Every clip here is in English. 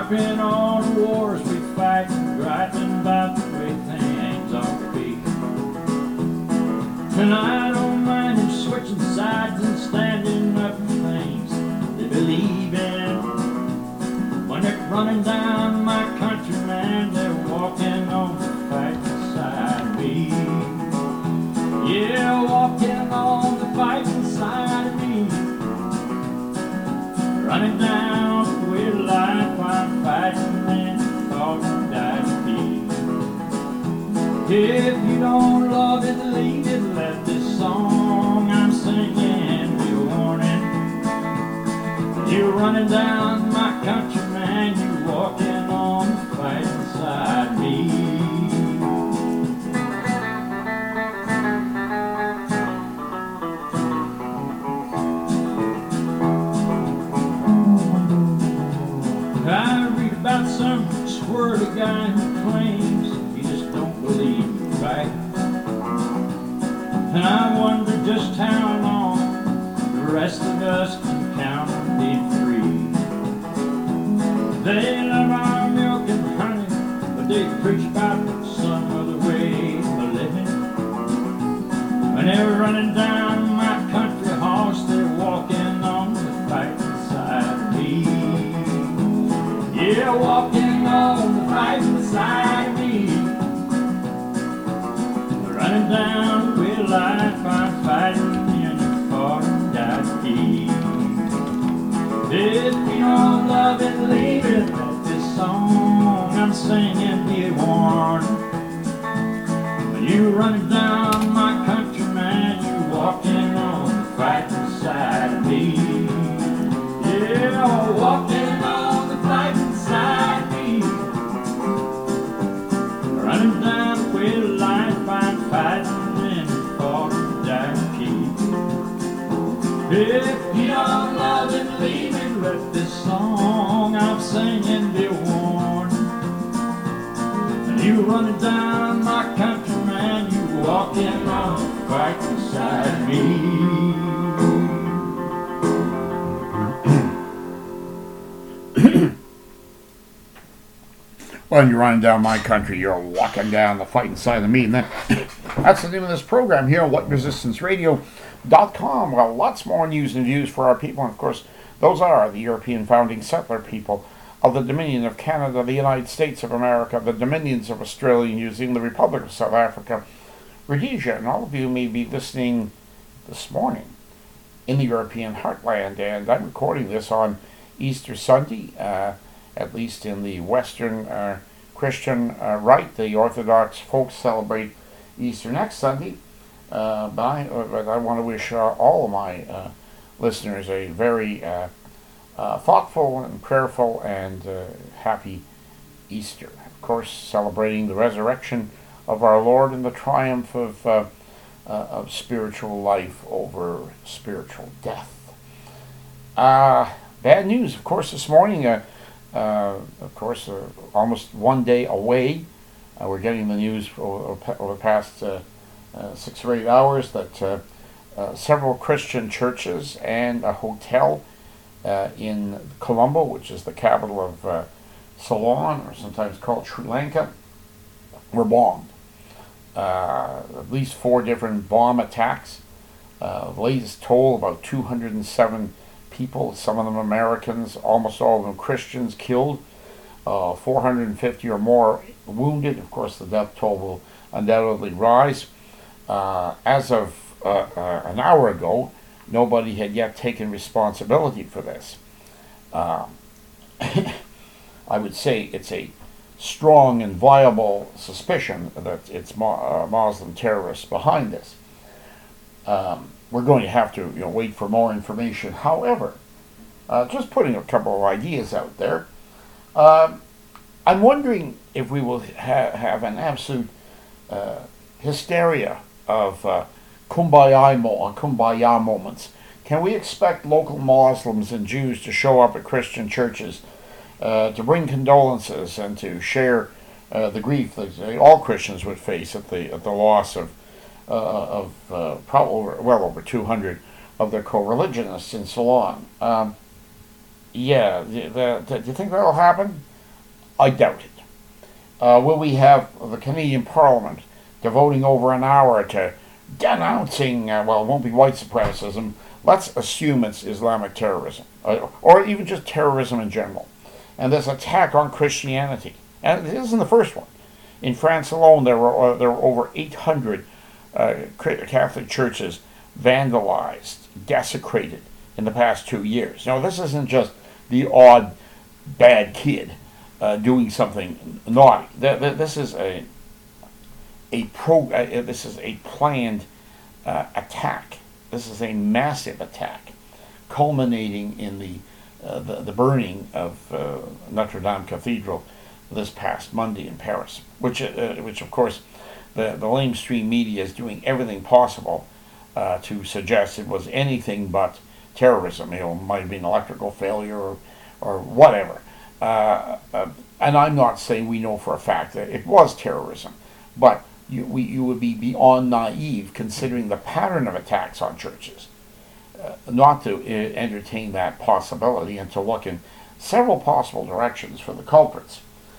harping on the wars we fight, griping about the way things ought to be. And I don't mind them switching sides and standing up for things they believe in. When they're running down my country, man, they're walking on the fighting side of me. Yeah, walking on the fighting side of me. Running down the way of life, I'm fighting and thought and died to be. If you don't love it, leave it, let this song I'm singing be a warning. You're running down my country, man, you're walking on the fighting side of me. I read about some squirrely guy who claims he just don't believe it's right. And I wonder just how long the rest of us can count and be free. They love our milk and honey, but they preach about some other way of living. When they're running down my country horse, they're walking on the fighting side of me. Yeah, walking on the fighting side of me. Running down with life, I'm fighting in the fought and died to keep. If you don't love it, leave it. Let this song I'm singing be a warning. When you're running down my country, man, you're walking on the fighting side of me. Yeah, walking on the fighting side of me. Running down with life, I'm fighting and fought and died to keep. If you don't love it, leave it. Let this song I'm singing be a warning. And you running down my country, man, you walking on the fighting side of me. When you're running down my country, you're walking down the fighting side of me. And that's the name of this program here on WhatResistanceRadio.com. Well, lots more news and views for our people. And of course, those are the European founding settler people of the Dominion of Canada, the United States of America, the Dominions of Australia, New Zealand, the Republic of South Africa, Rhodesia, and all of you may be listening this morning in the European heartland. And I'm recording this on Easter Sunday, at least in the Western Christian rite. The Orthodox folks celebrate Easter next Sunday, but I want to wish all of my listeners a very thoughtful and prayerful and happy Easter. Of course, celebrating the resurrection of our Lord and the triumph of spiritual life over spiritual death. Bad news, of course, this morning. Almost 1 day away. We're getting the news over the past 6 or 8 hours that several Christian churches and a hotel in Colombo, which is the capital of Ceylon, or sometimes called Sri Lanka, were bombed. At least 4 different bomb attacks. The latest toll, about 207 people, some of them Americans, almost all of them Christians, killed, 450 or more wounded. Of course, the death toll will undoubtedly rise. As of an hour ago, nobody had yet taken responsibility for this. I would say it's a strong and viable suspicion that it's Muslim terrorists behind this. We're going to have to wait for more information. However, just putting a couple of ideas out there, I'm wondering if we will have an absolute hysteria of kumbaya moments. Can we expect local Muslims and Jews to show up at Christian churches to bring condolences and to share the grief that all Christians would face at the loss of probably well over 200 of their co-religionists in Ceylon? Do you think that'll happen? I doubt it. Will we have the Canadian Parliament devoting over an hour to denouncing, well, it won't be white supremacism. Let's assume it's Islamic terrorism, or even just terrorism in general. And this attack on Christianity. And it isn't the first one. In France alone, there were over 800 Catholic churches vandalized, desecrated in the past 2 years. Now, this isn't just the odd bad kid doing something naughty. This is a planned attack. This is a massive attack, culminating in the burning of Notre Dame Cathedral this past Monday in Paris, which of course the lamestream media is doing everything possible to suggest it was anything but terrorism. It might have been electrical failure or whatever. And I'm not saying we know for a fact that it was terrorism, but you would be beyond naive, considering the pattern of attacks on churches, not to entertain that possibility and to look in several possible directions for the culprits.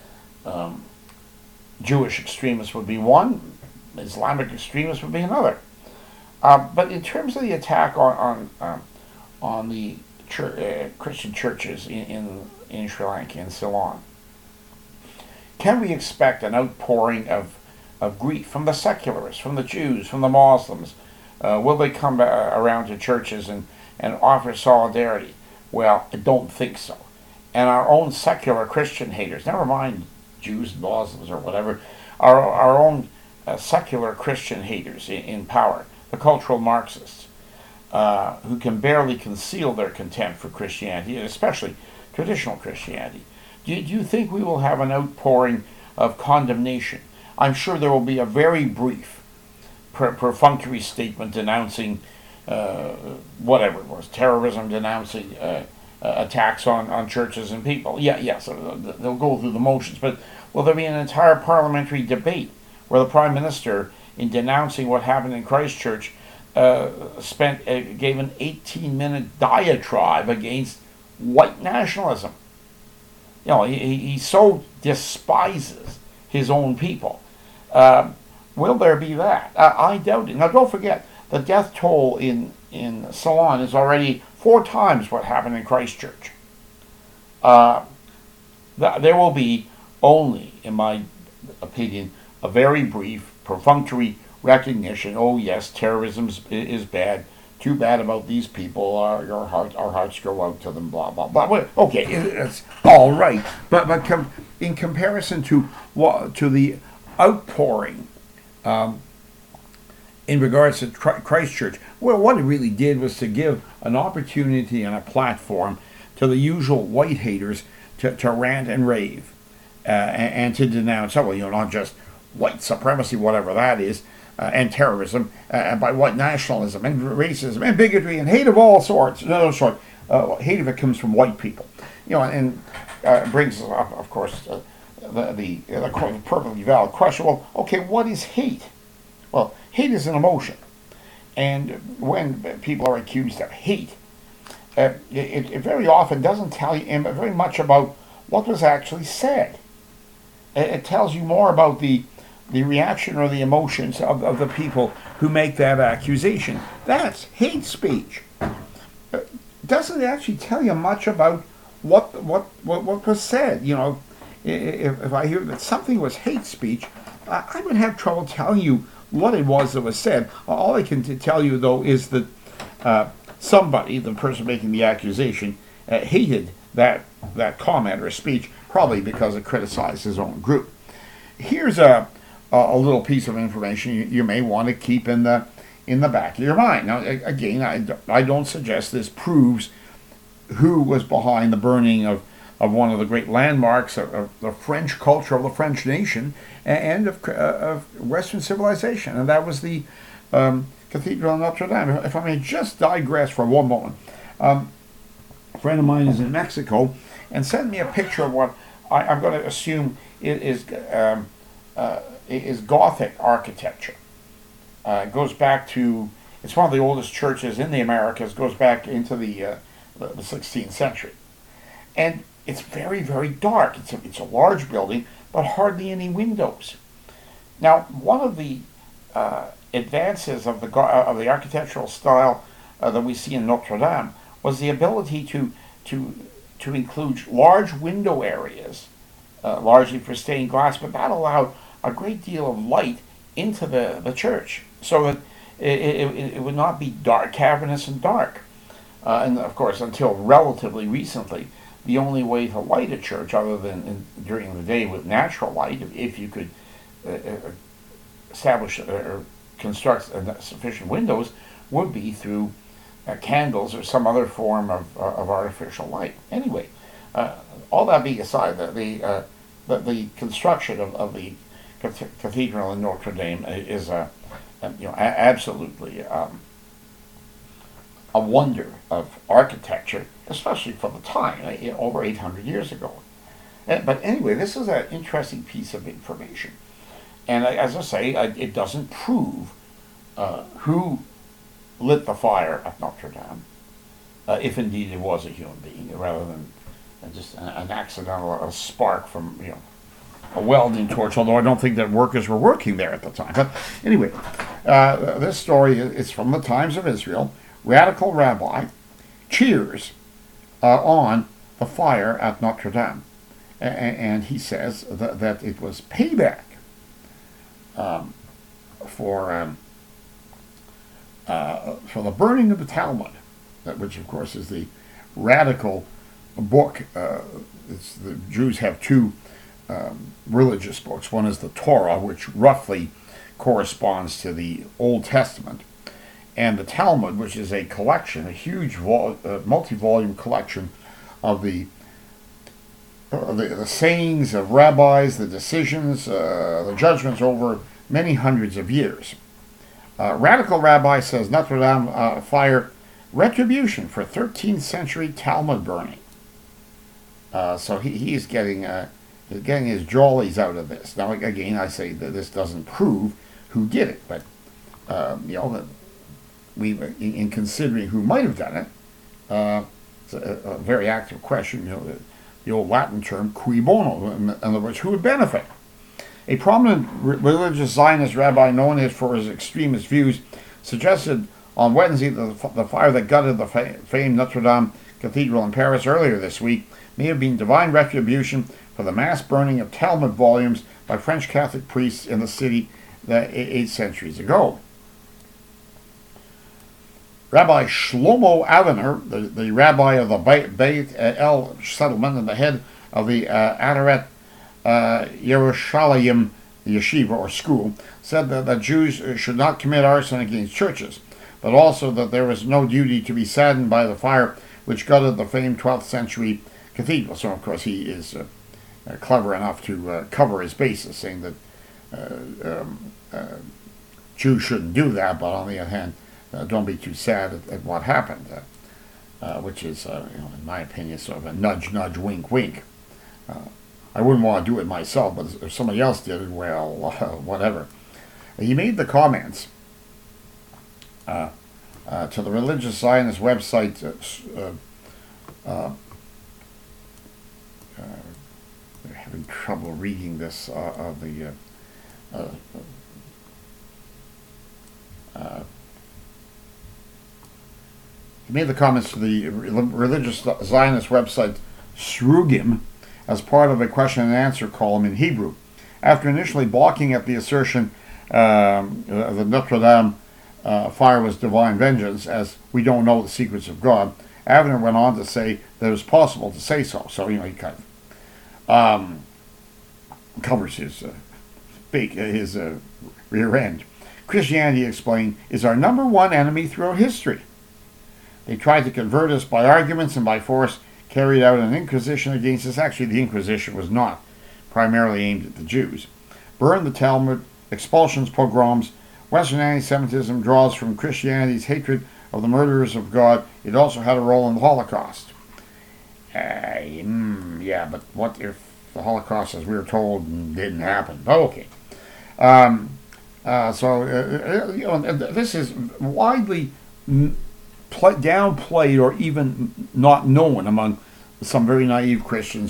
Jewish extremists would be one, Islamic extremists would be another. But in terms of the attack on the Christian churches in Sri Lanka and Ceylon, can we expect an outpouring of grief from the secularists, from the Jews, from the Muslims? Will they come around to churches and offer solidarity? Well, I don't think so. And our own secular Christian haters, never mind Jews, Muslims, or whatever, our own secular Christian haters in power, the cultural Marxists, who can barely conceal their contempt for Christianity, and especially traditional Christianity. Do you think we will have an outpouring of condemnation? I'm sure there will be a very brief, perfunctory statement denouncing whatever it was, terrorism, denouncing attacks on churches and people. Yes, they'll go through the motions, but will there be an entire parliamentary debate where the Prime Minister, in denouncing what happened in Christchurch, gave an 18-minute diatribe against white nationalism? You know, he so despises his own people. Will there be that? I doubt it. Now, don't forget, the death toll in Ceylon is already 4 times what happened in Christchurch. There will be only, in my opinion, a very brief, perfunctory recognition. Oh yes, terrorism is bad. Too bad about these people. Our hearts go out to them. Blah blah blah. Okay, it's all right. But in comparison to the outpouring in regards to Christchurch, well, what it really did was to give an opportunity and a platform to the usual white haters to rant and rave and to denounce, not just white supremacy, whatever that is, and terrorism, by white nationalism and racism and bigotry and hate of all sorts. No, sorry, hate if it comes from white people, and brings us up, of course, the perfectly valid question. Well, okay, what is hate? Well, hate is an emotion, and when people are accused of hate, it very often doesn't tell you very much about what was actually said. It tells you more about the reaction or the emotions of the people who make that accusation. That's hate speech. Doesn't actually tell you much about what was said. If I hear that something was hate speech, I would have trouble telling you what it was that was said. All I can tell you, though, is that somebody, the person making the accusation, hated that comment or speech, probably because it criticized his own group. Here's a little piece of information you may want to keep in the back of your mind. Now, again, I don't suggest this proves who was behind the burning of one of the great landmarks of the French culture, of the French nation, and of Western civilization, and that was the Cathedral of Notre Dame. If I may just digress for one moment, a friend of mine is in Mexico and sent me a picture of what I'm going to assume is Gothic architecture. It goes back to, it's one of the oldest churches in the Americas, goes back into the 16th century. And it's very, very dark. It's a large building, but hardly any windows. Now, one of the advances of the architectural style that we see in Notre Dame was the ability to include large window areas, largely for stained glass, but that allowed a great deal of light into the church, so that it would not be dark, cavernous and dark. And of course, until relatively recently, the only way to light a church, other than during the day with natural light, if you could establish or construct sufficient windows, would be through candles or some other form of artificial light. Anyway, all that being aside, the construction of the cathedral in Notre Dame is absolutely a wonder of architecture, especially for the time, over 800 years ago. But anyway, this is an interesting piece of information. And as I say, it doesn't prove who lit the fire at Notre Dame, if indeed it was a human being, rather than just an accidental spark from a welding torch, although I don't think that workers were working there at the time. But anyway, this story is from the Times of Israel. Radical rabbi cheers on the fire at Notre Dame. And he says that it was payback for the burning of the Talmud, which of course is the radical book. The Jews have two religious books. One is the Torah, which roughly corresponds to the Old Testament, and the Talmud, which is a collection, a huge multi-volume collection of the sayings of rabbis, the decisions, the judgments over many hundreds of years. Radical rabbi says Notre Dame fire retribution for 13th century Talmud burning. So he's getting his jollies out of this. Now, again, I say that this doesn't prove who did it, but in considering who might have done it, it's a very active question. The old Latin term "cui bono," in other words, who would benefit? A prominent religious Zionist rabbi, known for his extremist views, suggested on Wednesday that the fire that gutted the famed Notre Dame Cathedral in Paris earlier this week may have been divine retribution for the mass burning of Talmud volumes by French Catholic priests in the city 8 centuries ago. Rabbi Shlomo Avner, the rabbi of the Beit El settlement and the head of the Adaret Yerushalayim yeshiva or school, said that Jews should not commit arson against churches, but also that there was no duty to be saddened by the fire which gutted the famed 12th century cathedral. So, of course, he is clever enough to cover his bases, saying that Jews shouldn't do that, but on the other hand, don't be too sad at what happened, which is, in my opinion, sort of a nudge, nudge, wink, wink. I wouldn't want to do it myself, but if somebody else did it, well, whatever. He made the comments to the religious Zionist website. They're having trouble reading this. He made the comments to the religious Zionist website Srugim as part of a question and answer column in Hebrew. After initially balking at the assertion the Notre Dame fire was divine vengeance, as we don't know the secrets of God, Avner went on to say that it was possible to say so. So, he kind of covers his rear end. Christianity, he explained, is our number one enemy throughout history. They tried to convert us by arguments and by force, carried out an inquisition against us. Actually, the Inquisition was not primarily aimed at the Jews. Burned the Talmud, expulsions, pogroms. Western anti-Semitism draws from Christianity's hatred of the murderers of God. It also had a role in the Holocaust. Yeah, but what if the Holocaust, as we were told, didn't happen? Okay. This is widely downplayed or even not known among some very naive Christians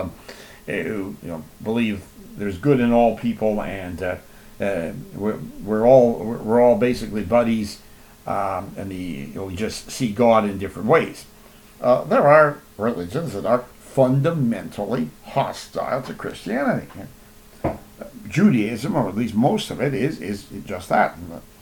believe there's good in all people, and we're all basically buddies, and we just see God in different ways. There are religions that are fundamentally hostile to Christianity. Judaism, or at least most of it, is just that.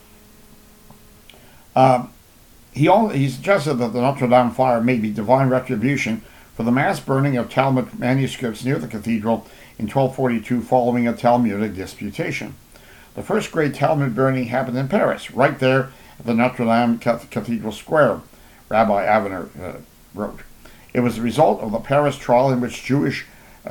He suggested that the Notre Dame fire may be divine retribution for the mass burning of Talmud manuscripts near the cathedral in 1242 following a Talmudic disputation. The first great Talmud burning happened in Paris, right there at the Notre Dame Cathedral Square, Rabbi Avenir wrote. It was the result of the Paris trial in which Jewish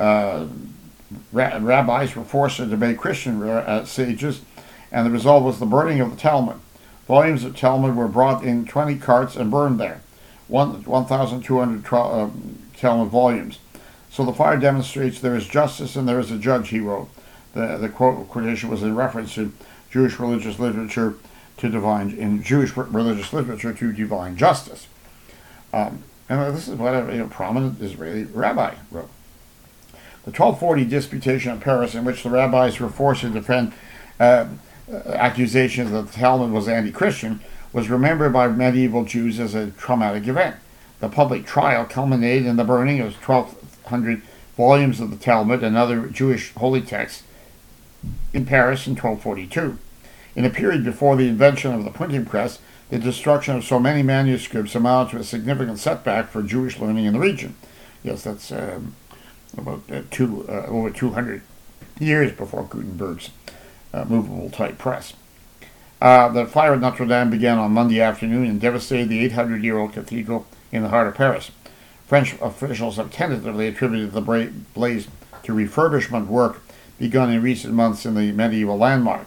rabbis were forced to debate Christian sages, and the result was the burning of the Talmud. Volumes of Talmud were brought in 20 carts and burned there, 1,200 Talmud volumes. So the fire demonstrates there is justice and there is a judge, he wrote. The quotation was in reference to Jewish religious literature to divine justice. And this is what a prominent Israeli rabbi wrote. The 1240 disputation in Paris, in which the rabbis were forced to defend accusations that the Talmud was anti-Christian, was remembered by medieval Jews as a traumatic event. The public trial culminated in the burning of 1,200 volumes of the Talmud and other Jewish holy texts in Paris in 1242. In a period before the invention of the printing press, the destruction of so many manuscripts amounted to a significant setback for Jewish learning in the region. Yes, that's about over 200 years before Gutenberg's movable type press. The fire at Notre Dame began on Monday afternoon and devastated the 800-year-old cathedral in the heart of Paris. French officials have tentatively attributed the blaze to refurbishment work begun in recent months in the medieval landmark.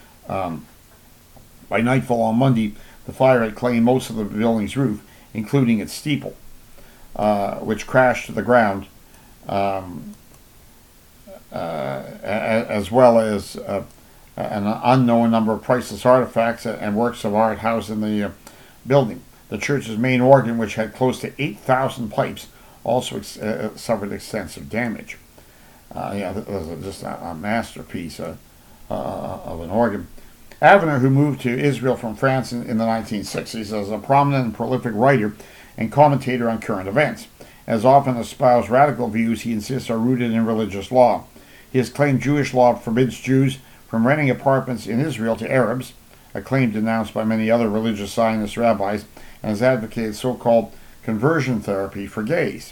By nightfall on Monday, the fire had claimed most of the building's roof, including its steeple, which crashed to the ground, as well as an unknown number of priceless artifacts and works of art housed in the building. The church's main organ, which had close to 8,000 pipes, also suffered extensive damage. It was just a masterpiece of an organ. Avenir, who moved to Israel from France in the 1960s, is a prominent and prolific writer and commentator on current events. As often espoused radical views he insists are rooted in religious law. He has claimed Jewish law forbids Jews from renting apartments in Israel to Arabs, a claim denounced by many other religious Zionist rabbis, and has advocated so-called conversion therapy for gays.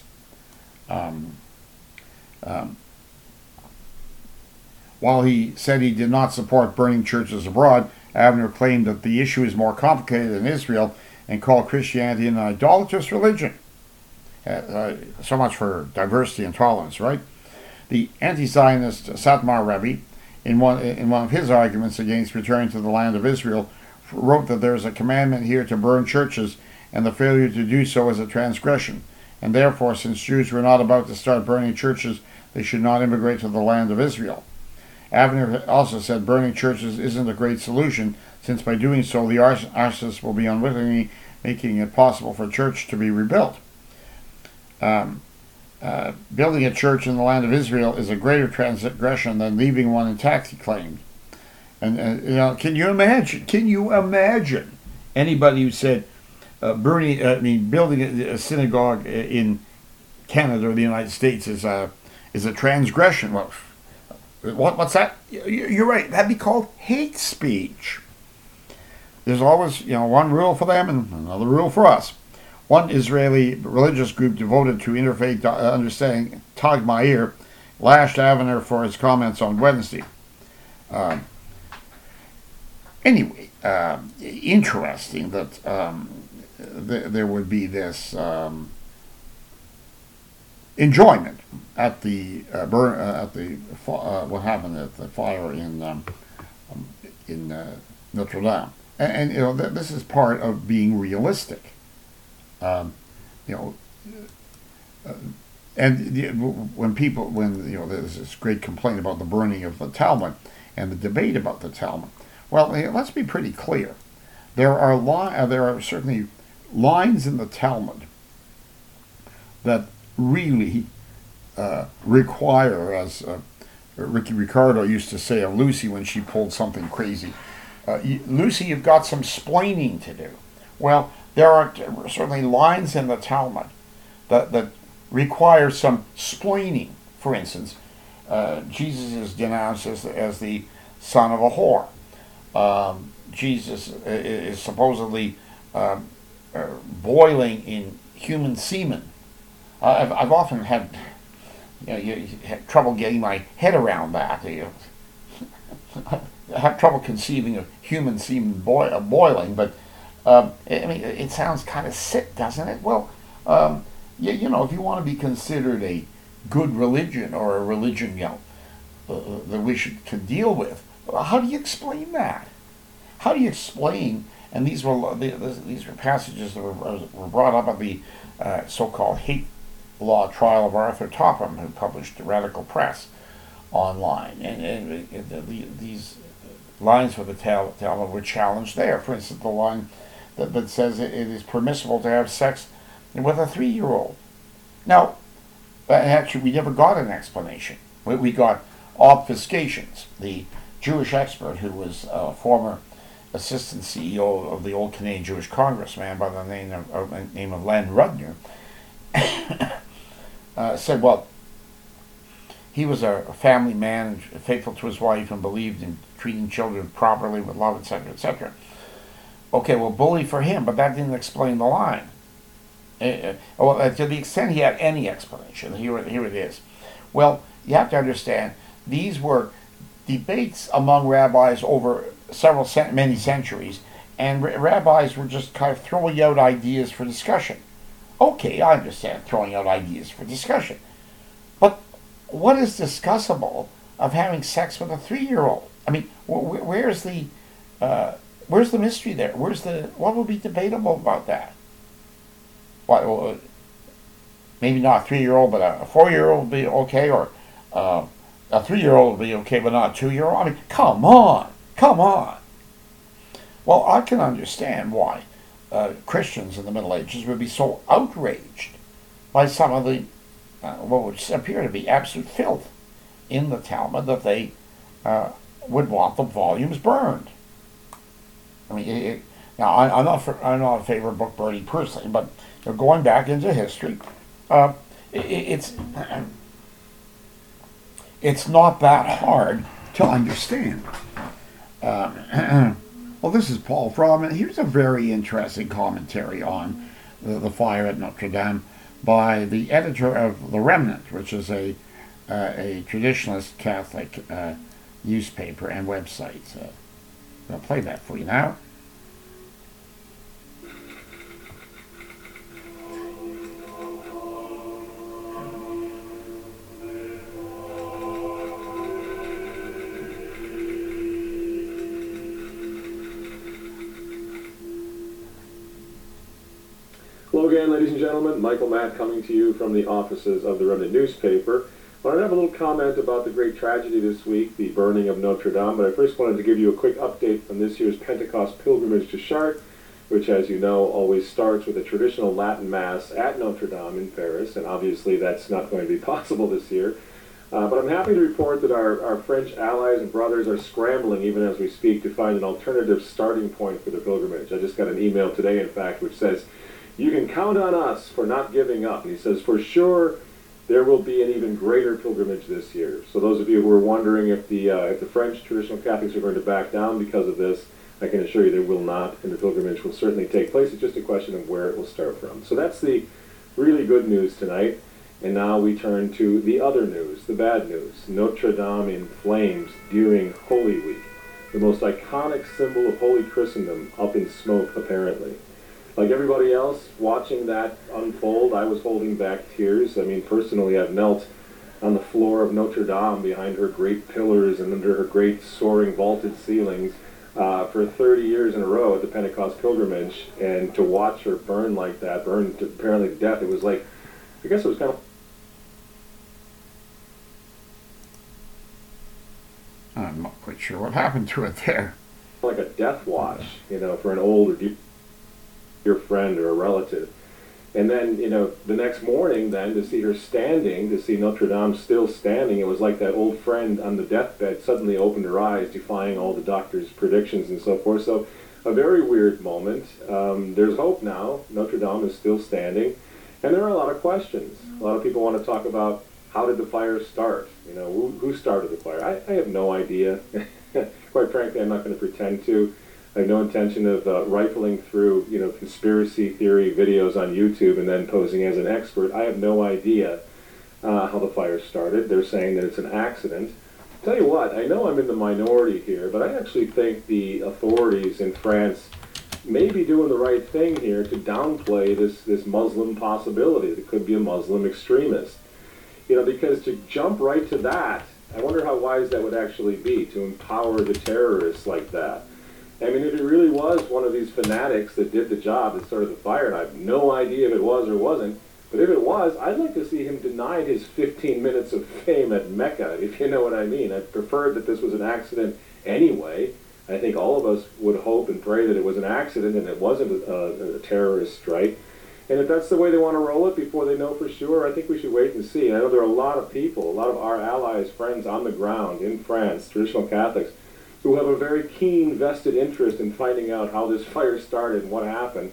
While he said he did not support burning churches abroad, Avenir claimed that the issue is more complicated in Israel and called Christianity an idolatrous religion. So much for diversity and tolerance, right? The anti-Zionist Satmar Rebbe, in one of his arguments against returning to the land of Israel, wrote that there is a commandment here to burn churches, and the failure to do so is a transgression. And therefore, since Jews were not about to start burning churches, they should not immigrate to the land of Israel. Avenir also said burning churches isn't a great solution, since by doing so the arsonists will be unwittingly making it possible for a church to be rebuilt. Building a church in the land of Israel is a greater transgression than leaving one intact, he claimed. And can you imagine anybody who said building a synagogue in Canada or the United States is a transgression? Well, what's that? You're right. That'd be called hate speech. There's always one rule for them and another rule for us. One Israeli religious group devoted to interfaith understanding, Tag Ma'ir, lashed Avenir for his comments on Wednesday. Interesting that there would be this enjoyment at the what happened at the fire in Notre Dame, and this is part of being realistic. When there's this great complaint about the burning of the Talmud and the debate about the Talmud, well, let's be pretty clear. There are certainly lines in the Talmud that really require, as Ricky Ricardo used to say of Lucy when she pulled something crazy, Lucy, you've got some splaining to do. Well, there are certainly lines in the Talmud that require some splaining. For instance, Jesus is denounced as the son of a whore. Jesus is supposedly boiling in human semen. I've often had, had trouble getting my head around that. I have trouble conceiving of human semen boiling, but I mean, it sounds kind of sick, doesn't it? Well, if you want to be considered a good religion or a religion, that we should deal with, how do you explain that? How do you explain? And these were passages that were brought up at the so-called hate law trial of Arthur Topham, who published Radical Press online, and these lines for the Talmud were challenged there. For instance, the line that says it is permissible to have sex with a 3-year-old. Now, actually, we never got an explanation. We got obfuscations. The Jewish expert, who was a former assistant CEO of the old Canadian Jewish Congressman by the name of Len Rudner, said, well, he was a family man and faithful to his wife and believed in treating children properly with love, etc., etc. Okay, well, bully for him, but that didn't explain the line. To the extent he had any explanation, here it is. Well, you have to understand, these were debates among rabbis over many centuries, and rabbis were just kind of throwing out ideas for discussion. Okay, I understand throwing out ideas for discussion, but what is discussable of having sex with a 3-year-old? I mean, where's the mystery there? What would be debatable about that? What, maybe not a 3-year-old, but a 4-year-old would be okay, or a 3-year-old would be okay, but not a 2-year-old. I mean, come on. Well, I can understand why Christians in the Middle Ages would be so outraged by some of the what would appear to be absolute filth in the Talmud, that they would want the volumes burned. I mean, now I'm not in favor of book burning personally, but going back into history, it's not that hard to understand. Well, this is Paul Fromm, and here's a very interesting commentary on the fire at Notre Dame by the editor of The Remnant, which is a traditionalist Catholic newspaper and website. I'll play that for you now. Hello again, ladies and gentlemen. Michael Matt coming to you from the offices of the Remnant newspaper. I wanted to have a little comment about the great tragedy this week, the burning of Notre Dame, but I first wanted to give you a quick update from this year's Pentecost pilgrimage to Chartres, which, as you know, always starts with a traditional Latin Mass at Notre Dame in Paris, and obviously that's not going to be possible this year. But I'm happy to report that our French allies and brothers are scrambling, even as we speak, to find an alternative starting point for the pilgrimage. I just got an email today, in fact, which says, "You can count on us for not giving up." And he says, "For sure, there will be an even greater pilgrimage this year." So those of you who are wondering if the French traditional Catholics are going to back down because of this, I can assure you they will not, and the pilgrimage will certainly take place. It's just a question of where it will start from. So that's the really good news tonight. And now we turn to the other news, the bad news. Notre Dame in flames during Holy Week. The most iconic symbol of Holy Christendom up in smoke, apparently. Like everybody else watching that unfold, I was holding back tears. I mean, personally, I've knelt on the floor of Notre Dame behind her great pillars and under her great soaring vaulted ceilings for 30 years in a row at the Pentecost pilgrimage, and to watch her burn like that, burn to apparently to death, it was like, I guess it was kind of... I'm not quite sure what happened to it there. like a death watch, for an old or dear friend or a relative. And then, the next morning, then, to see her standing, to see Notre Dame still standing, it was like that old friend on the deathbed suddenly opened her eyes, defying all the doctor's predictions and so forth. So, a very weird moment. There's hope now. Notre Dame is still standing. And there are a lot of questions. A lot of people want to talk about how did the fire start? Who started the fire? I have no idea. Quite frankly, I'm not going to pretend to. I have no intention of rifling through, conspiracy theory videos on YouTube and then posing as an expert. I have no idea how the fire started. They're saying that it's an accident. Tell you what, I know I'm in the minority here, but I actually think the authorities in France may be doing the right thing here to downplay this Muslim possibility. It could be a Muslim extremist. Because to jump right to that, I wonder how wise that would actually be, to empower the terrorists like that. I mean, if it really was one of these fanatics that did the job that started the fire, and I have no idea if it was or wasn't, but if it was, I'd like to see him denied his 15 minutes of fame at Mecca, if you know what I mean. I'd prefer that this was an accident anyway. I think all of us would hope and pray that it was an accident and it wasn't a terrorist strike. And if that's the way they want to roll it before they know for sure, I think we should wait and see. And I know there are a lot of people, a lot of our allies, friends on the ground in France, traditional Catholics, who have a very keen vested interest in finding out how this fire started and what happened,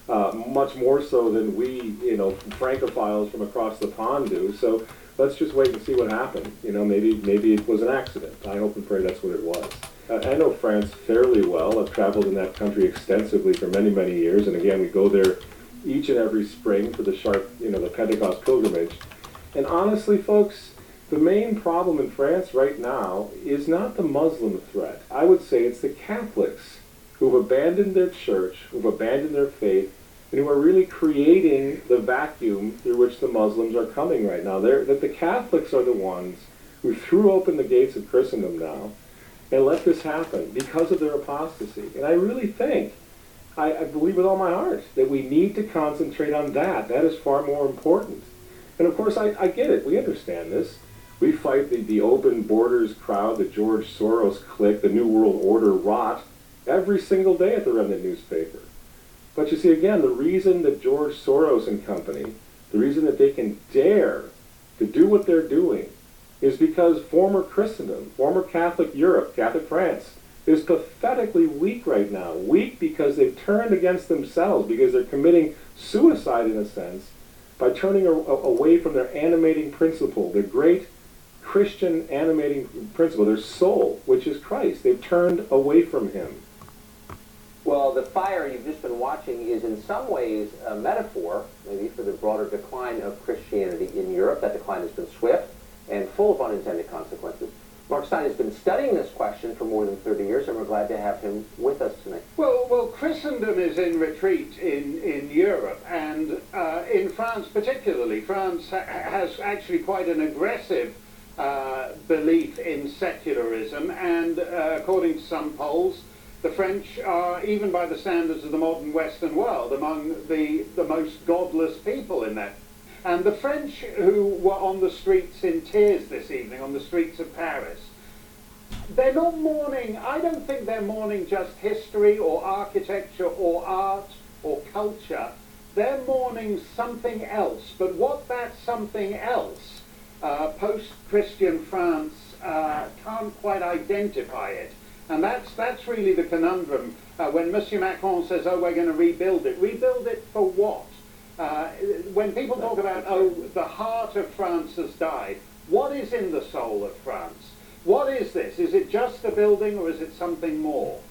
much more so than we, Francophiles from across the pond do. So let's just wait and see what happened. Maybe it was an accident. I hope and pray that's what it was. I know France fairly well. I've traveled in that country extensively for many, many years, and again, we go there each and every spring for the Pentecost pilgrimage. And honestly, folks, the main problem in France right now is not the Muslim threat. I would say it's the Catholics who've abandoned their church, who've abandoned their faith, and who are really creating the vacuum through which the Muslims are coming right now. That the Catholics are the ones who threw open the gates of Christendom now and let this happen because of their apostasy. And I really think, I believe with all my heart, that we need to concentrate on that. That is far more important. And of course, I get it. We understand this. We fight the open borders crowd, the George Soros clique, the New World Order rot every single day at the Remnant newspaper. But you see, again, the reason that George Soros and company, the reason that they can dare to do what they're doing is because former Christendom, former Catholic Europe, Catholic France, is pathetically weak right now. Weak because they've turned against themselves, because they're committing suicide in a sense by turning away from their animating principle, their great Christian animating principle, their soul, which is Christ. They've turned away from him. Well, the fire you've just been watching is in some ways a metaphor, maybe, for the broader decline of Christianity in Europe. That decline has been swift and full of unintended consequences. Mark Steyn has been studying this question for more than 30 years, and we're glad to have him with us tonight. Well, Christendom is in retreat in Europe, and in France particularly. France has actually quite an aggressive belief in secularism, and according to some polls, the French are, even by the standards of the modern Western world, among the most godless people in that. And the French who were on the streets in tears this evening, on the streets of Paris, they're not mourning, I don't think they're mourning just history or architecture or art or culture. They're mourning something else. But what that something else, post-Christian France can't quite identify it. And that's really the conundrum. When Monsieur Macron says, oh, we're going to rebuild it for what? When people talk about, oh, the heart of France has died, what is in the soul of France? What is this? Is it just a building or is it something more?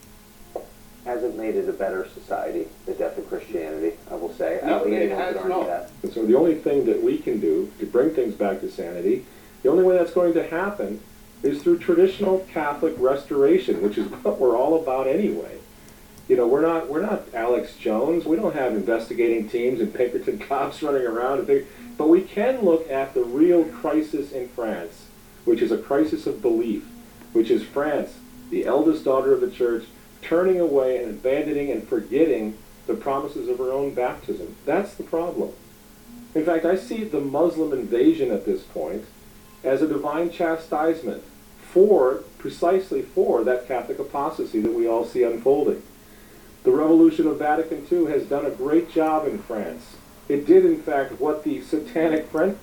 Hasn't made it a better society, the death of Christianity, I will say. No, it has not. And so the only thing that we can do to bring things back to sanity, the only way that's going to happen is through traditional Catholic restoration, which is what we're all about anyway. You know, we're not Alex Jones. We don't have investigating teams and Pinkerton cops running around. But we can look at the real crisis in France, which is a crisis of belief, which is France, the eldest daughter of the church, turning away and abandoning and forgetting the promises of her own baptism. That's the problem. In fact, I see the Muslim invasion at this point as a divine chastisement precisely for that Catholic apostasy that we all see unfolding. The revolution of Vatican II has done a great job in France It did, in fact, what the satanic French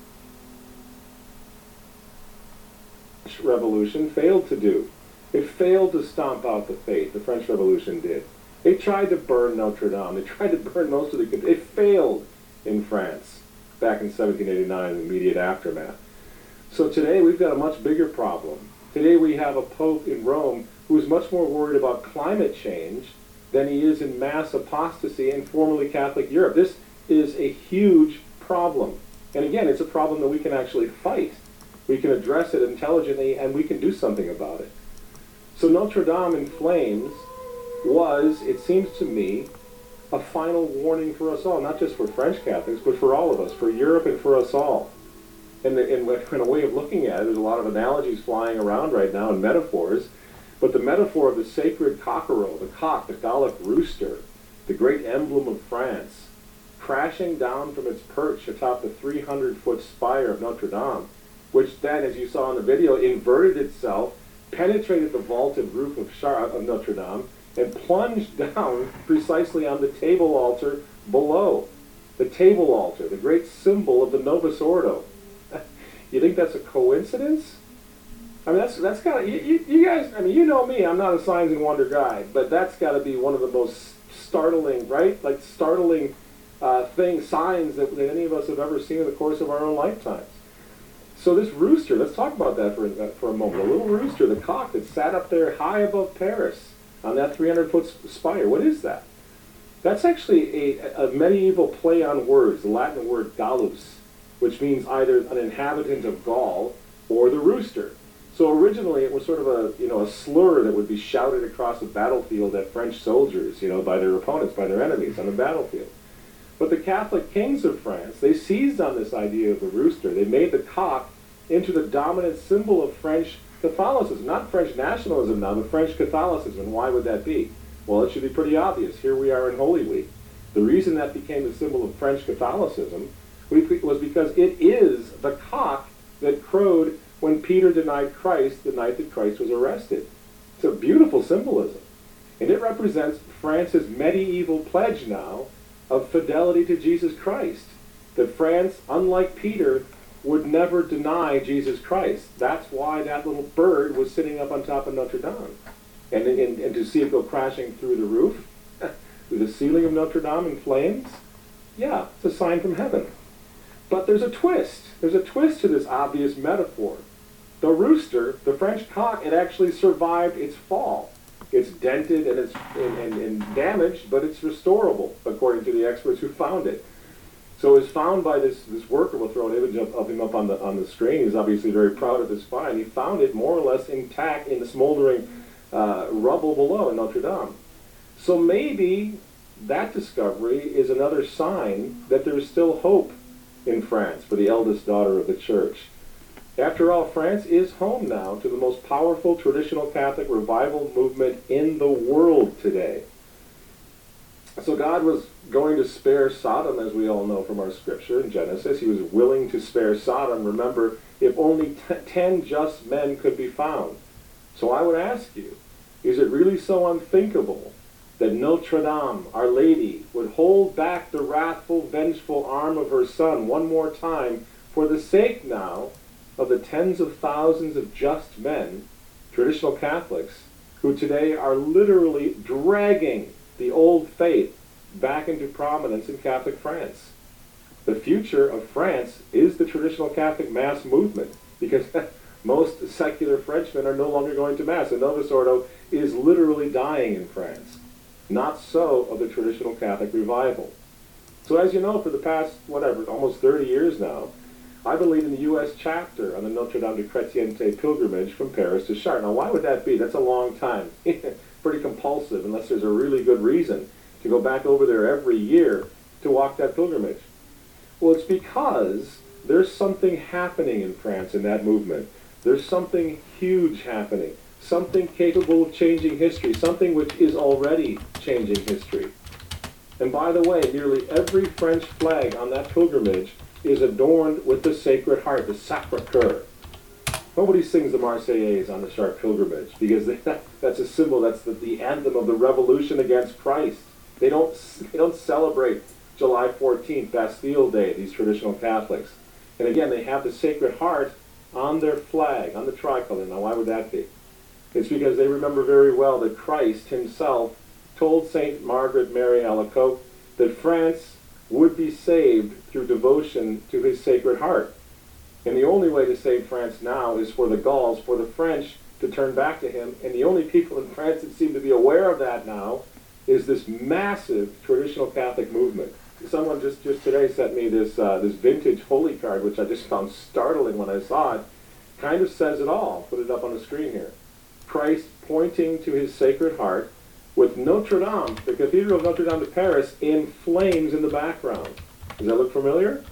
Revolution failed to do. It failed to stomp out the faith. The French Revolution did. They tried to burn Notre Dame. They tried to burn most of the... It failed in France back in 1789 in the immediate aftermath. So today we've got a much bigger problem. Today we have a pope in Rome who is much more worried about climate change than he is in mass apostasy in formerly Catholic Europe. This is a huge problem. And again, it's a problem that we can actually fight. We can address it intelligently, and we can do something about it. So Notre Dame in flames was, it seems to me, a final warning for us all, not just for French Catholics, but for all of us, for Europe and for us all. And in a way of looking at it, there's a lot of analogies flying around right now and metaphors, but the metaphor of the sacred cockerel, the cock, the Gallic rooster, the great emblem of France, crashing down from its perch atop the 300-foot spire of Notre Dame, which then, as you saw in the video, inverted itself, penetrated the vaulted roof of Notre Dame, and plunged down precisely on the table altar below. The table altar, the great symbol of the Novus Ordo. You think that's a coincidence? I mean, that's got to, you guys, I mean, you know me, I'm not a signs and wonder guy, but that's got to be one of the most startling, right? Like startling signs that any of us have ever seen in the course of our own lifetimes. So this rooster, let's talk about that for a moment. A little rooster, the cock that sat up there high above Paris on that 300-foot spire. What is that? That's actually a medieval play on words, the Latin word gallus, which means either an inhabitant of Gaul or the rooster. So originally it was sort of a slur that would be shouted across the battlefield at French soldiers, by their opponents, by their enemies on the battlefield. But the Catholic kings of France, they seized on this idea of the rooster. They made the cock into the dominant symbol of French Catholicism. Not French nationalism now, but French Catholicism. Why would that be? Well, it should be pretty obvious. Here we are in Holy Week. The reason that became the symbol of French Catholicism was because it is the cock that crowed when Peter denied Christ the night that Christ was arrested. It's a beautiful symbolism. And it represents France's medieval pledge now of fidelity to Jesus Christ. That France, unlike Peter, would never deny Jesus Christ. That's why that little bird was sitting up on top of Notre Dame. And to see it go crashing through the roof, through the ceiling of Notre Dame in flames, yeah, it's a sign from heaven. But there's a twist. There's a twist to this obvious metaphor. The rooster, the French cock, it actually survived its fall. It's dented and it's and damaged, but it's restorable, according to the experts who found it. So it was found by this worker. We'll throw an image of him up on the screen. He's obviously very proud of his find. He found it more or less intact in the smoldering rubble below in Notre Dame. So maybe that discovery is another sign that there is still hope in France for the eldest daughter of the church. After all, France is home now to the most powerful traditional Catholic revival movement in the world today. So God was going to spare Sodom, as we all know from our scripture in Genesis. He was willing to spare Sodom. Remember, if only 10 just men could be found. So I would ask you, is it really so unthinkable that Notre Dame, Our Lady, would hold back the wrathful, vengeful arm of her Son one more time for the sake now of the tens of thousands of just men, traditional Catholics, who today are literally dragging the old faith back into prominence in Catholic France? The future of France is the traditional Catholic Mass movement, because most secular Frenchmen are no longer going to Mass. The Novus Ordo is literally dying in France. Not so of the traditional Catholic revival. So as you know, for the past, almost 30 years now, I believe in the U.S. chapter on the Notre Dame de Chrétienté pilgrimage from Paris to Chartres. Now, why would that be? That's a long time. Pretty compulsive, unless there's a really good reason to go back over there every year to walk that pilgrimage. Well, it's because there's something happening in France in that movement. There's something huge happening, something capable of changing history, something which is already changing history. And by the way, nearly every French flag on that pilgrimage is adorned with the Sacred Heart, the Sacré-Cœur. Nobody sings the Marseillaise on the Chartres pilgrimage because that's a symbol, that's the anthem of the revolution against Christ. They don't celebrate July 14th, Bastille Day, these traditional Catholics. And again, they have the Sacred Heart on their flag, on the tricolor. Now, why would that be? It's because they remember very well that Christ himself told St. Margaret Mary Alacoque that France would be saved through devotion to his Sacred Heart. And the only way to save France now is for the Gauls, for the French, to turn back to him. And the only people in France that seem to be aware of that now is this massive traditional Catholic movement. Someone just today sent me this vintage holy card, which I just found startling when I saw it. Kind of says it all. Put it up on the screen here. Christ pointing to his Sacred Heart with Notre Dame, the Cathedral of Notre Dame de Paris, in flames in the background. Does that look familiar?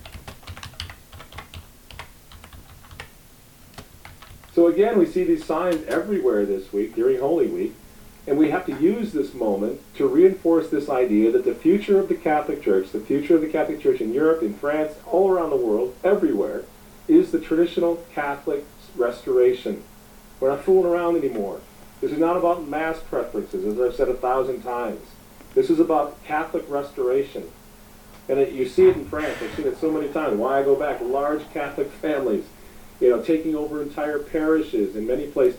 So again, we see these signs everywhere this week, during Holy Week, and we have to use this moment to reinforce this idea that the future of the Catholic Church, the future of the Catholic Church in Europe, in France, all around the world, everywhere, is the traditional Catholic restoration. We're not fooling around anymore. This is not about mass preferences, as I've said 1,000 times. This is about Catholic restoration. And you see it in France. I've seen it so many times. Why I go back, large Catholic families, taking over entire parishes in many places.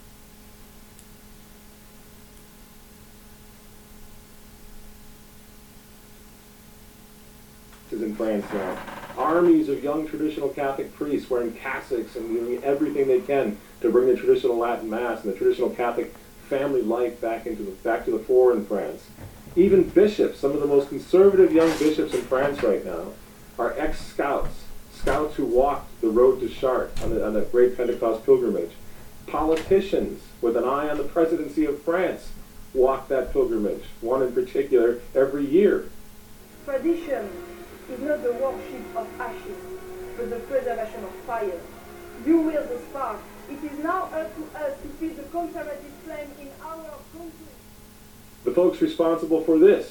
In France now. Armies of young traditional Catholic priests wearing cassocks and doing everything they can to bring the traditional Latin Mass and the traditional Catholic family life back to the fore in France. Even bishops, some of the most conservative young bishops in France right now, are ex-scouts, scouts who walked the road to Chartres on the great Pentecost pilgrimage. Politicians with an eye on the presidency of France walk that pilgrimage, one in particular, every year. Tradition is not the worship of ashes, but the preservation of fire. You will the spark. It is now up to us to feed the conservative flame in our country. The folks responsible for this.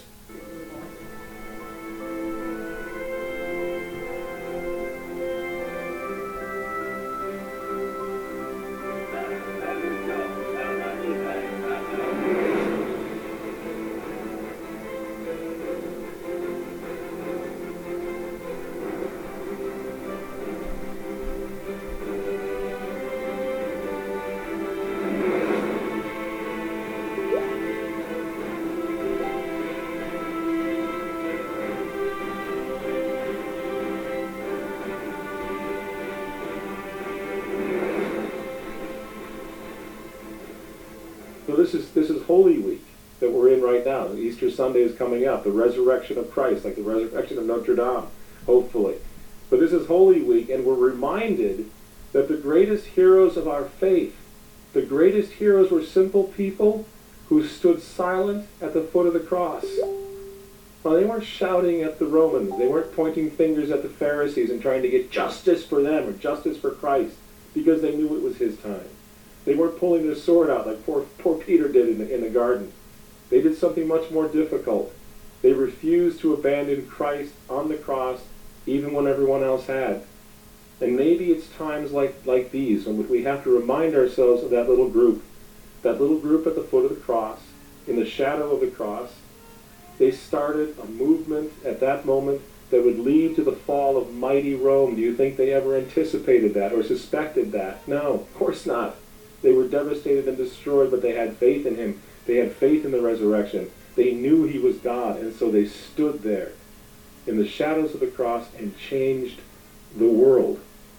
So this is Holy Week that we're in right now. Easter Sunday is coming up, the resurrection of Christ, like the resurrection of Notre Dame, hopefully. But this is Holy Week, and we're reminded that the greatest heroes of our faith, the greatest heroes were simple people who stood silent at the foot of the cross. Well, they weren't shouting at the Romans. They weren't pointing fingers at the Pharisees and trying to get justice for them or justice for Christ because they knew it was his time. They weren't pulling their sword out like poor Peter did in the garden. They did something much more difficult. They refused to abandon Christ on the cross even when everyone else had. And maybe it's times like these when we have to remind ourselves of that little group at the foot of the cross, in the shadow of the cross. They started a movement at that moment that would lead to the fall of mighty Rome. Do you think they ever anticipated that or suspected that? No, of course not. They were devastated and destroyed, but they had faith in him. They had faith in the resurrection. They knew he was God, and so they stood there in the shadows of the cross and changed the world.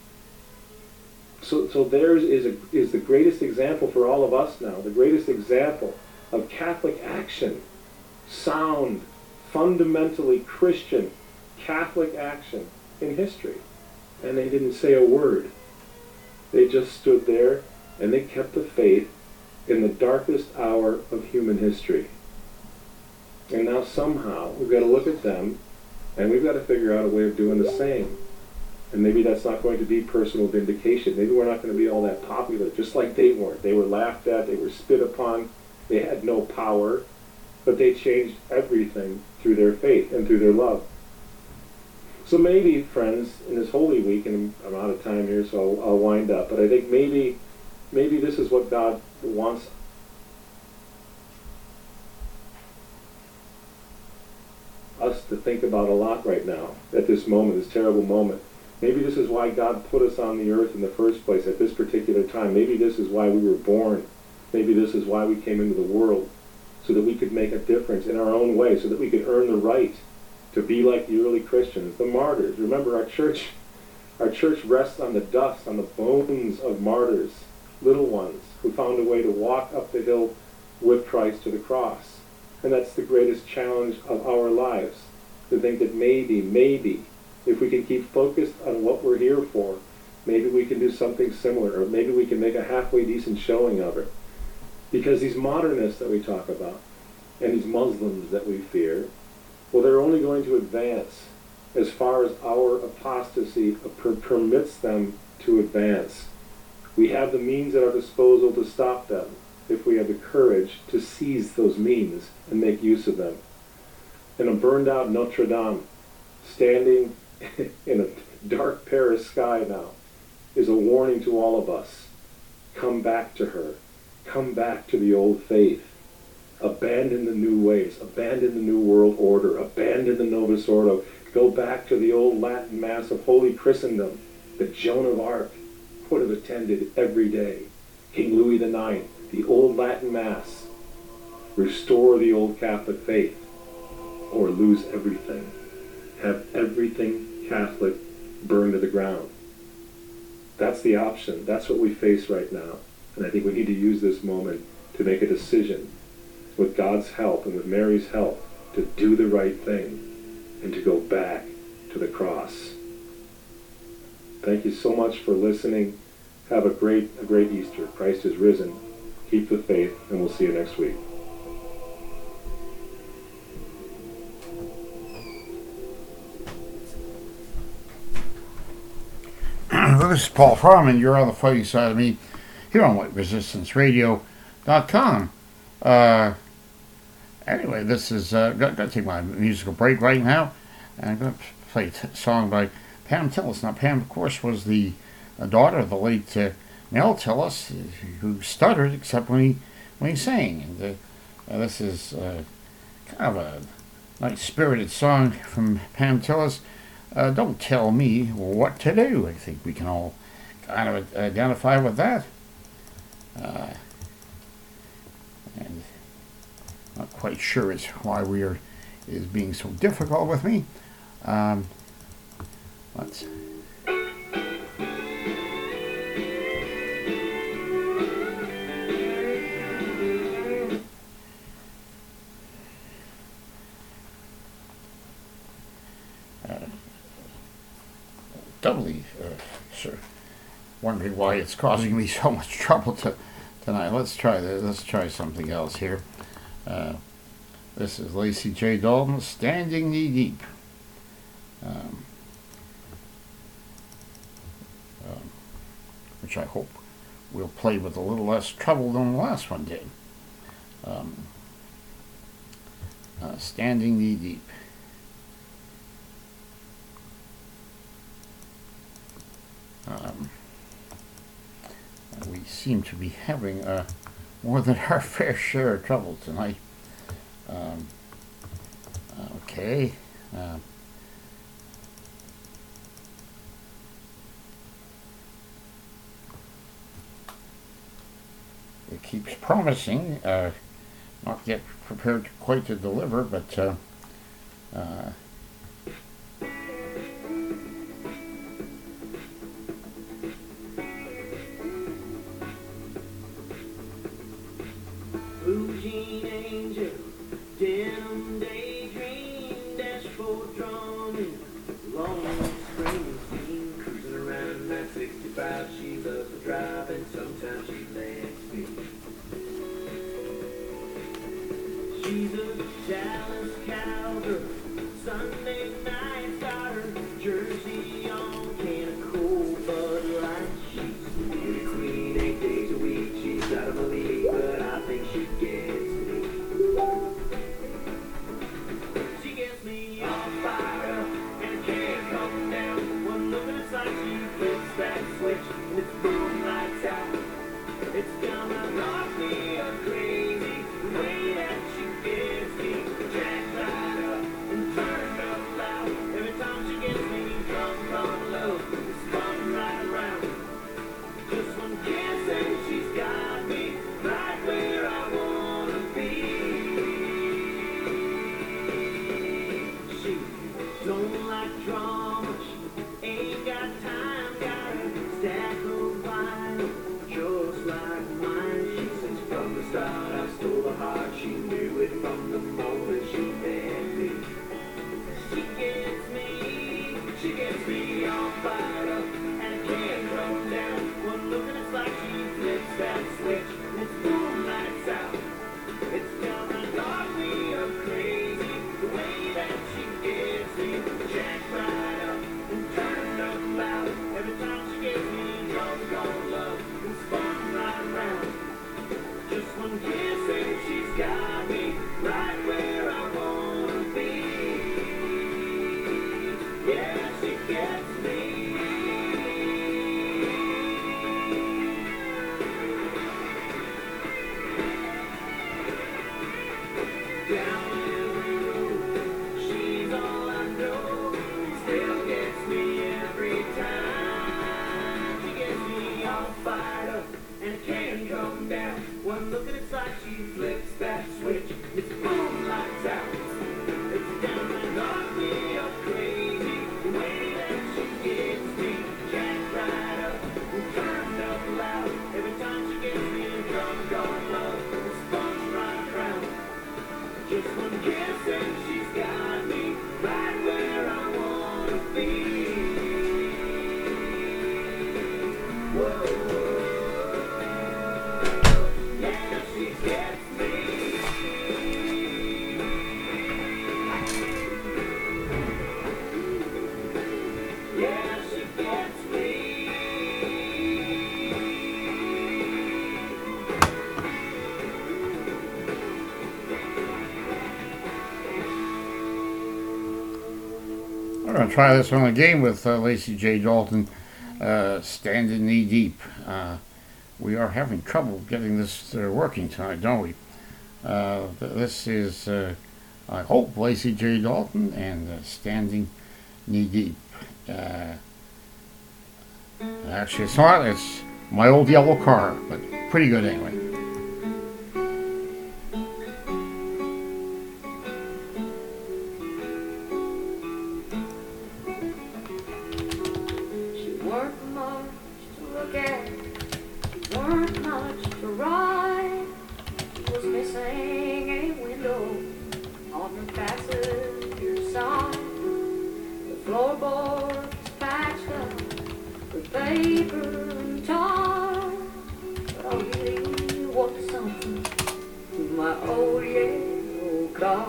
So theirs is the greatest example for all of us now, the greatest example of Catholic action, sound, fundamentally Christian Catholic action in history. And they didn't say a word. They just stood there and they kept the faith in the darkest hour of human history. And now somehow we've got to look at them and we've got to figure out a way of doing the same. And maybe that's not going to be personal vindication. Maybe we're not going to be all that popular, just like they weren't. They were laughed at, they were spit upon, they had no power, but they changed everything through their faith and through their love. So maybe, friends, in this Holy Week, and I'm out of time here, so I'll wind up, but I think maybe this is what God wants us us to think about a lot right now, at this moment, this terrible moment. Maybe this is why God put us on the earth in the first place at this particular time. Maybe this is why we were born. Maybe this is why we came into the world, so that we could make a difference in our own way, so that we could earn the right to be like the early Christians, the martyrs. Remember, our church rests on the dust, on the bones of martyrs, little ones who found a way to walk up the hill with Christ to the cross. And that's the greatest challenge of our lives, to think that maybe, if we can keep focused on what we're here for, maybe we can do something similar, or maybe we can make a halfway decent showing of it. Because these modernists that we talk about, and these Muslims that we fear, well, they're only going to advance as far as our apostasy permits them to advance. We have the means at our disposal to stop them, if we have the courage to seize those means and make use of them. And a burned out Notre Dame, standing in a dark Paris sky now, is a warning to all of us. Come back to her. Come back to the old faith. Abandon the new ways. Abandon the new world order. Abandon the Novus Ordo. Go back to the old Latin Mass of Holy Christendom that Joan of Arc would have attended every day. King Louis IX, the old Latin Mass. Restore the old Catholic faith, or lose everything. Have everything Catholic burned to the ground. That's the option. That's what we face right now. And I think we need to use this moment to make a decision, with God's help and with Mary's help, to do the right thing and to go back to the cross. Thank you so much for listening. Have a great Easter. Christ is risen. Keep the faith, and we'll see you next week. This is Paul Fromm, you're on the fighting side of me here on WhiteResistanceRadio.com. Anyway, this is going to take my musical break right now, and I'm going to play a song by Pam Tillis. Now, Pam, of course, was the daughter of the late Mel Tillis, who stuttered except when he sang. And this is kind of a nice spirited song from Pam Tillis. Don't tell me what to do. I think we can all kind of identify with that. And not quite sure it's why is being so difficult with me. Let's. Doubly sure, wondering why it's causing me so much trouble tonight. Let's try this. Let's try something else here. This is Lacey J. Dalton, Standing Knee Deep. Which I hope will play with a little less trouble than the last one did. Standing Knee Deep. We seem to be having more than our fair share of trouble tonight. Okay. It keeps promising, not yet prepared quite to deliver, but Blue jean angel, denim daydream, dashboard drumming, long spring scene, cruising around that 65. She loves to drive and sometimes she lets me. She's a Dallas cowgirl, Sunday night starter, jersey on, can of cold Bud Light. She's the beauty queen, 8 days a week. She's out of my league, but I think she gets me. She gets me all fired up, and I can't come down. One look at the sign, she flips that switch, and it's boom, lights out. It's gonna knock me up crazy, the way that she gets me. Jack right up and turn back. got me right where I wanna be. Yeah, she gets me. Down every road, she's all I know. Still gets me every time. She gets me all fired up and can't come down. One look at it's like she flips that switch. It's boom, lights out. It's down and knock me up crazy. The way that she gets me, jacked right up and turned up loud. Every time she gets me drunk on love, it's fun right around. Just one kiss and she's got me right where I wanna be. Whoa, yeah, she gets me. Yeah, she gets me. We're going to try this one again with Lacey J. Dalton, Standing Knee Deep. We are having trouble getting this working tonight, don't we? This is, I hope, Lacey J. Dalton and Standing Knee Deep. Actually, it's not. It's My Old Yellow Car, but pretty good anyway. She weren't much to look at, she weren't much to ride. She was missing a window on the passenger side. The floorboard was patched up with paper and tar. But I really want something with my old yellow car.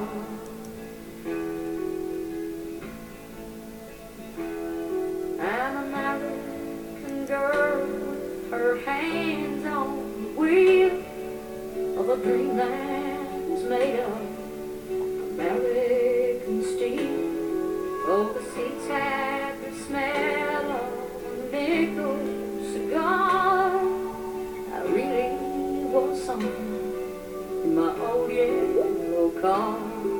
An American girl with her hands on the wheel of a dream that was made of American steel. Oh, the seats had the smell of a nickel cigar. I really want something in my old yellow car.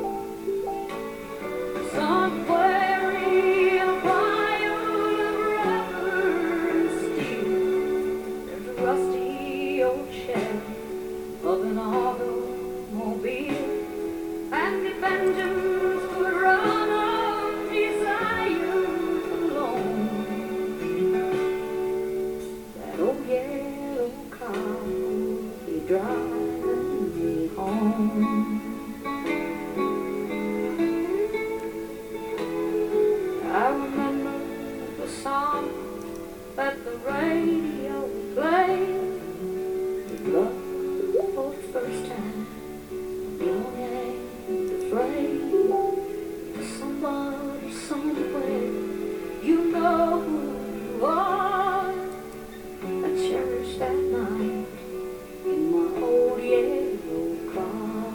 Somewhere in a pile of rubber and steel, there's a rusty old shell of an automobile, and the engines would run on desire alone. That old yellow car would be driving me home. I remember the song that the radio played. With love for the first time, young and afraid. For somebody somewhere, you know who you are. I cherish that night in my old yellow car.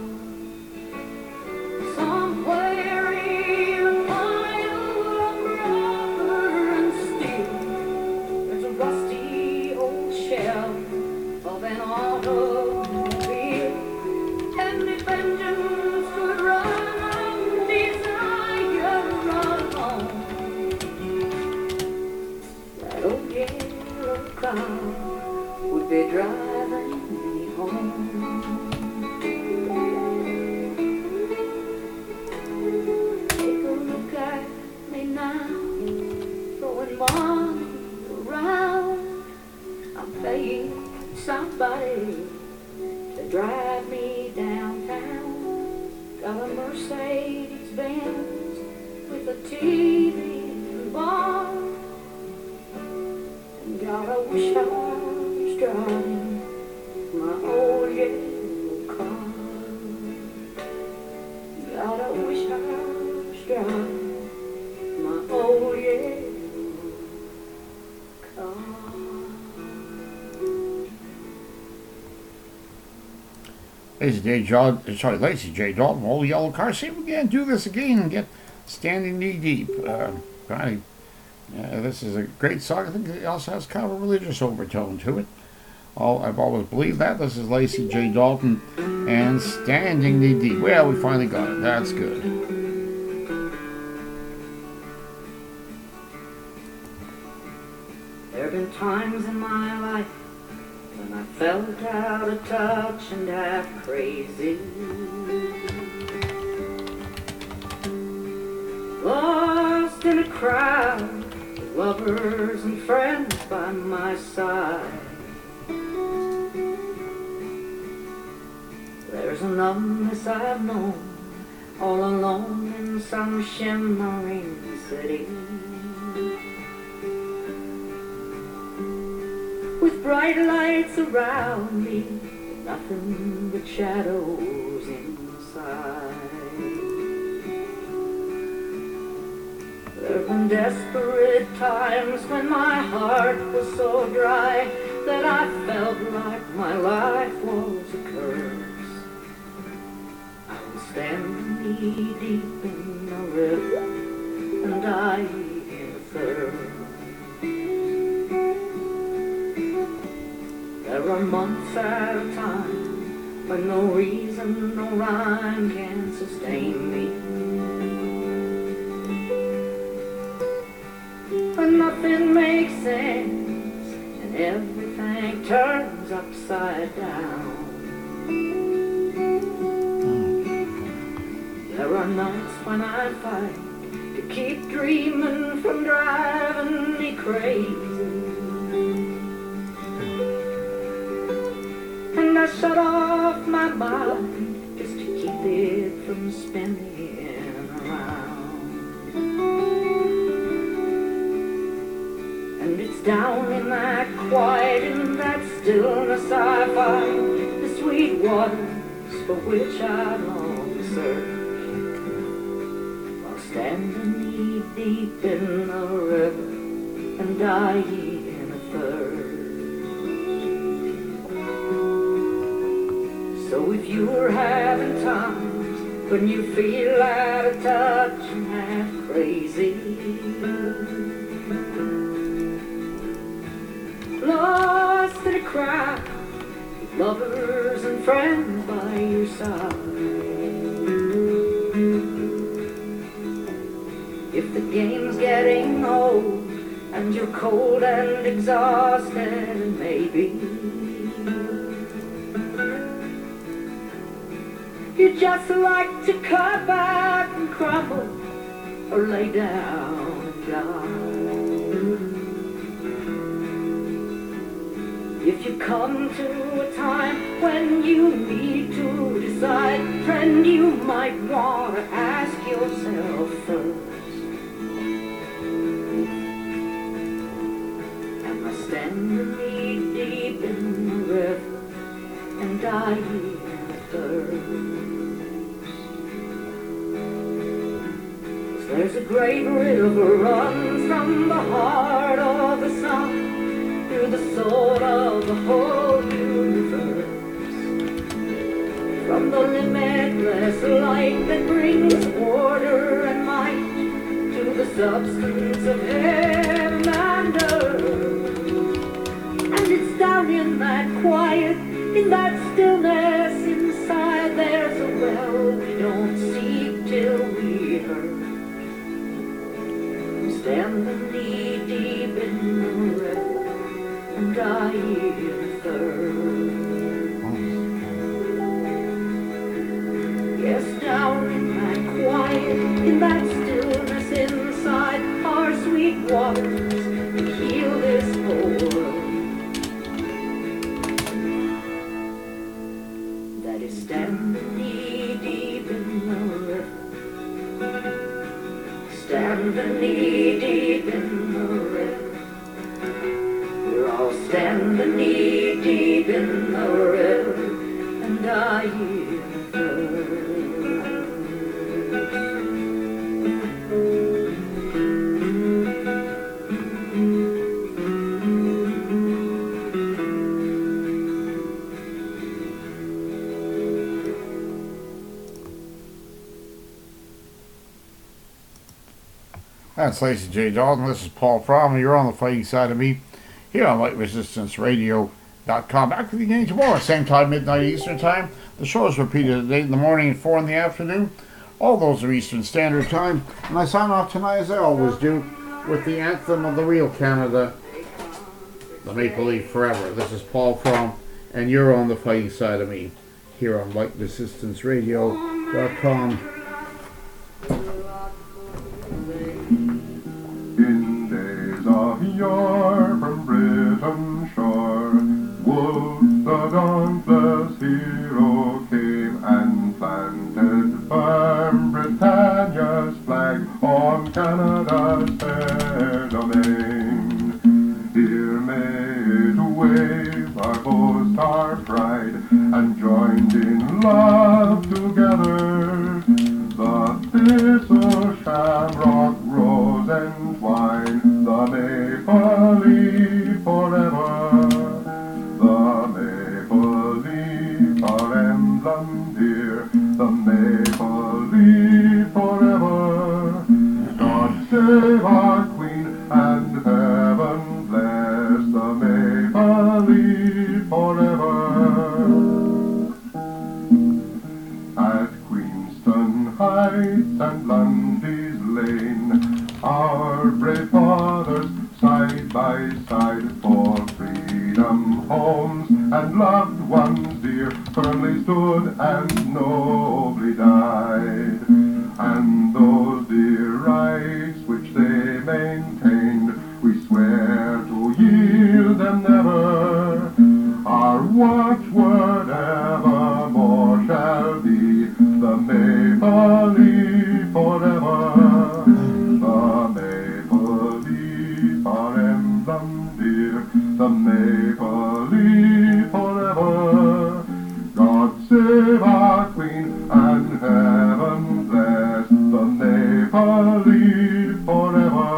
Somewhere in a pile of rubber and steel, there's a rusty old shell of an automobile, and if engines could run on desire alone, that old yellow car would be driving me home. Take a look at me now, throwing money around. I'm paying somebody to drive me downtown. Got a Mercedes Benz with a TV bar, and God, I wish I was driving my old yellow car. God, I wish I was driving my old yellow car. Lacey J. Dalton, Old Yellow Car. See if we can't do this again and get standing knee deep. This is a great song. I think it also has kind of a religious overtone to it. I've always believed that. This is Lacey J. Dalton and Standing Knee Deep. Well, we finally got it. That's good. There have been times in my life when I felt out of touch and half crazy. Lost in a crowd with lovers and friends by my side. There's a numbness I've known, all alone in some shimmering city. With bright lights around me, nothing but shadows inside. There have been desperate times when my heart was so dry that I felt like my life was a curse. I was standing knee deep in the river and I in thirst. There are months at a time when no reason, no rhyme can sustain me. When nothing makes sense and everything turns upside down. There are nights when I fight to keep dreaming from driving me crazy. And I shut off my mind just to keep it from spinning around. And it's down in that quiet, in that stillness I find the sweet waters for which I long to search. While standing knee deep in the river and dying in a thirst. So if you're having times when you feel out of touch and half crazy, lost in a crowd with lovers and friends by your side, if the game's getting old and you're cold and exhausted and maybe you just like to cut back and crumble or lay down and die. If you come to a time when you need to decide, friend, you might want to ask yourself first, am I standing knee deep in the river and dying in the thirst? There's a great river runs from the heart of the sun through the soul of the whole universe. From the limitless light that brings order and might to the substance of heaven and earth. And it's down in that quiet, in that stillness inside, there's a well we don't seek till we hurt. Standing knee deep in the river and dying in thirst. Yes, down in that quiet, in that stillness inside, our sweet waters to heal this whole world. That is standing knee deep in the river. Standing knee deep in the river. We're all standing knee deep in the river and dying in thirst. That's Lacey J. Dalton. This is Paul Fromm. You're on the fighting side of me here on LightResistanceRadio.com. Back with you again tomorrow, same time, midnight Eastern Time. The show is repeated at 8 in the morning and 4 in the afternoon. All those are Eastern Standard Time. And I sign off tonight, as I always do, with the anthem of the real Canada, the Maple Leaf Forever. This is Paul Fromm, and you're on the fighting side of me here on LightResistanceRadio.com. In days of yore from Britain's shore, Wolfe the dauntless hero came and planted firm Britannia's flag on Canada's fair domain. Here may to wave our boast, our pride, and joined in love together. The thistle, shamrock, rose, and twine, the maple leaf forever. The maple leaf, our emblem dear, the maple leaf forever. God save our Queen and heaven bless the maple leaf forever. At Queenston Heights and Lundy's Lane, our brave fathers side by side for freedom, homes, and loved ones dear, firmly stood and nobly died. And those dear rights which they maintained, we swear to yield them never. Our watchword evermore shall be the maple leaf forever. The maple leaf, our emblem dear, the maple leaf forever. God save our Queen and heaven bless the maple leaf forever.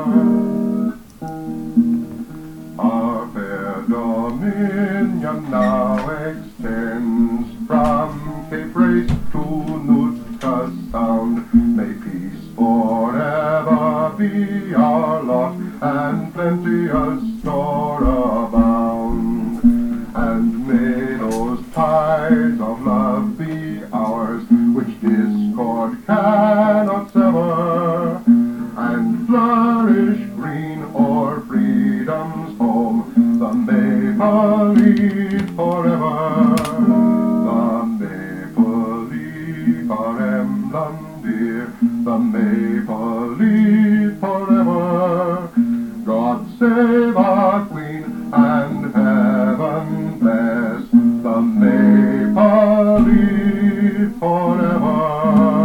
Our fair dominion now extends from Cape Race to Nootka Sound. May peace forever be our lot, and plenteous store abound. And may those ties of love be ours, which discord cannot sever, and flourish green o'er freedom's home, the maple leaf forever. The maple leaf, our emblem dear, the maple leaf forever. God save